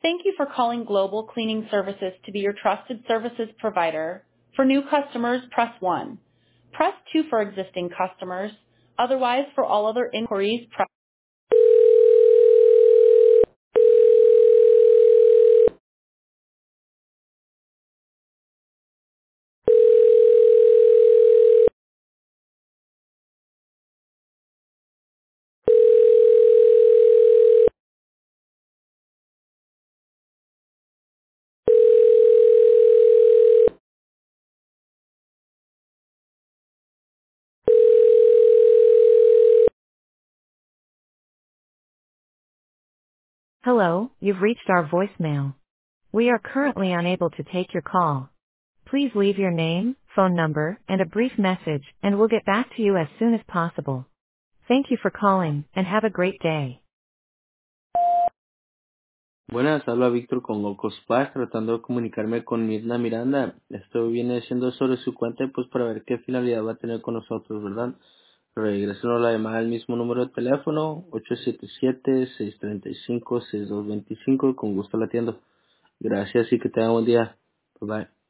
Thank you for calling Global Cleaning Services to be your trusted services provider. For new customers, press 1. Press 2 for existing customers. Otherwise, for all other inquiries, press. Hello, you've reached our voicemail. We are currently unable to take your call. Please leave your name, phone number, and a brief message, and we'll get back to you as soon as possible. Thank you for calling, and have a great day. Buenas, habla Víctor con Loco Splash, tratando de comunicarme con Mirna Miranda. Esto viene siendo sobre su cuenta, pues para ver qué finalidad va a tener con nosotros, ¿verdad? Regrésenos la llamada al mismo número de teléfono, 877-635-6225, con gusto la atiendo. Gracias y que tenga buen día. Bye bye.